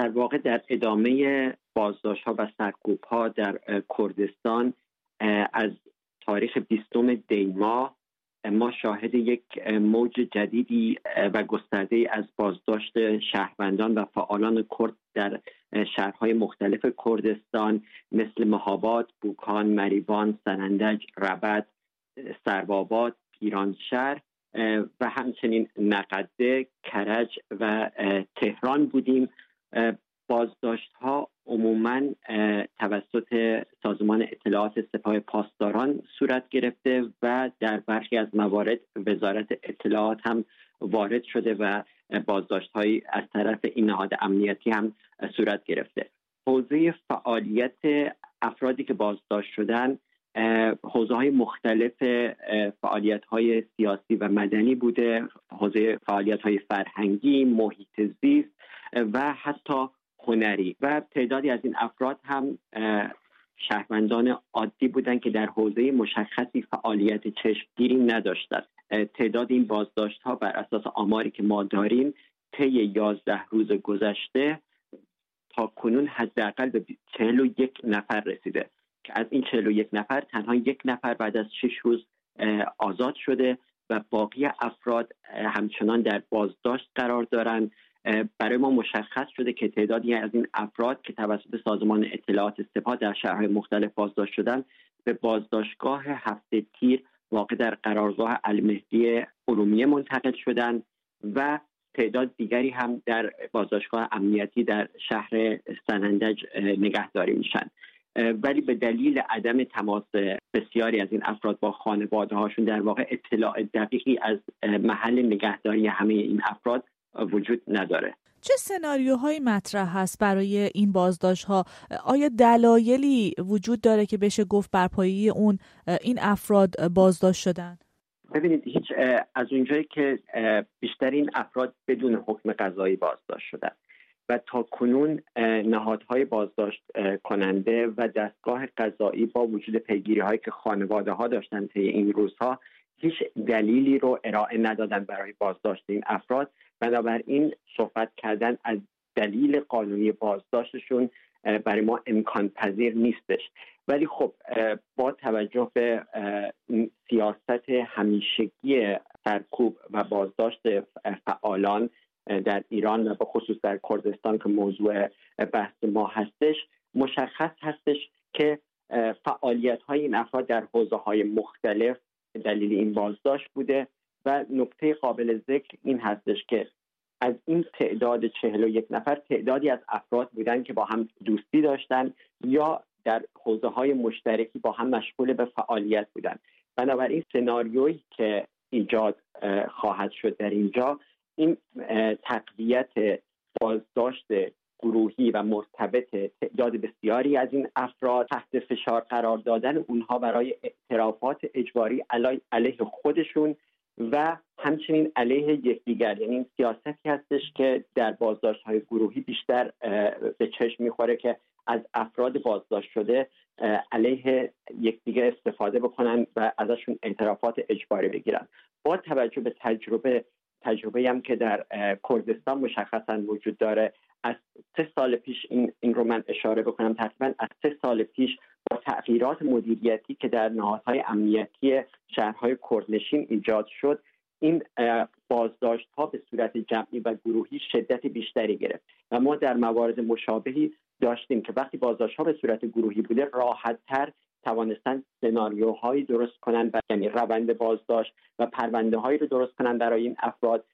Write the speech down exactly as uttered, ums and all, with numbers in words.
در واقع در ادامه بازداشت‌ها و سرکوب‌ها در کردستان از تاریخ بیستم دی ماه ما شاهد یک موج جدیدی و گسترده‌ای از بازداشت شهروندان و فعالان کرد در شهرهای مختلف کردستان مثل مهاباد، بوکان، مریوان، سنندج، ربد، سروآباد، پیرانشهر و همچنین نقده، کرج و تهران بودیم. بازداشت‌ها عموماً توسط سازمان اطلاعات سپاه پاسداران صورت گرفته و در برخی از موارد وزارت اطلاعات هم وارد شده و بازداشت‌هایی از طرف این نهاد امنیتی هم صورت گرفته. حوزه فعالیت افرادی که بازداشت شدن حوزه‌های مختلف فعالیت‌های سیاسی و مدنی بوده، حوزه فعالیت‌های فرهنگی، محیط زیست و حتی هنری و تعدادی از این افراد هم شهروندان عادی بودند که در حوزه مشخصی فعالیت چشمگیری نداشتند. تعداد این بازداشت‌ها بر اساس آماری که ما داریم طی یازده روز گذشته تا کنون حداقل به چهل و یک نفر رسیده که از این چهل و یک نفر تنها یک نفر بعد از شش روز آزاد شده و باقی افراد همچنان در بازداشت قرار دارند. برای ما مشخص شده که تعدادی از این افراد که توسط سازمان اطلاعات سپاه در شهرهای مختلف بازداشت شدند به بازداشتگاه هفته تیر واقع در قرارگاه المهدی ارومیه منتقل شدند و تعداد دیگری هم در بازداشتگاه امنیتی در شهر سنندج نگهداری میشن. ولی به دلیل عدم تماس بسیاری از این افراد با خانواده هاشون در واقع اطلاع دقیقی از محل نگهداری همه این افراد وجود نداره. چه سناریوهایی مطرح هست برای این بازداشت‌ها؟ آیا دلایلی وجود داره که بشه گفت بر پایه اون این افراد بازداشت شدن؟ ببینید هیچ از اونجایی که بیشتر این افراد بدون حکم قضایی بازداشت شدن و تا کنون نهادهای بازداشت کننده و دستگاه قضایی با وجود پیگیری‌هایی که خانواده‌ها داشتن طی این روزها هیچ دلیلی رو ارائه ندادن برای بازداشت این افراد. بنابراین صحبت کردن از دلیل قانونی بازداشتشون برای ما امکان پذیر نیستش. ولی خب با توجه به سیاست همیشگی سرکوب و بازداشت فعالان در ایران و به خصوص در کردستان که موضوع بحث ما هستش، مشخص هستش که فعالیت‌های این افراد در حوزه‌های مختلف دلیل این بازداشت بوده و نکته قابل ذکر این هستش که از این تعداد چهل و یک نفر تعدادی از افراد بودن که با هم دوستی داشتن یا در حوزه‌های مشترکی با هم مشغول به فعالیت بودن. بنابراین سناریویی که ایجاد خواهد شد در اینجا این تقویت بازداشت گروهی و مرتبط تعداد بسیاری از این افراد، تحت فشار قرار دادن اونها برای اعترافات اجباری علیه خودشون و همچنین علیه یکدیگر. یعنی این سیاستی هستش که در بازداشت‌های گروهی بیشتر به چشم می‌خوره که از افراد بازداشت شده علیه یکدیگر استفاده بکنن و ازشون اعترافات اجباری بگیرن. با توجه به تجربه تجربه هم که در کردستان مشخصا وجود داره، از سه سال پیش این, این رو من اشاره بکنم، تقریبا از سه سال پیش با تغییرات مدیریتی که در نهادهای امنیتی شهرهای کردنشین ایجاد شد، این بازداشت ها به صورت جمعی و گروهی شدت بیشتری گرفت و ما در موارد مشابهی داشتیم که وقتی بازداشت ها به صورت گروهی بوده راحت تر توانستن سناریوهایی درست کنن، یعنی روند بازداشت و پرونده هایی رو درست کنن برای این افراد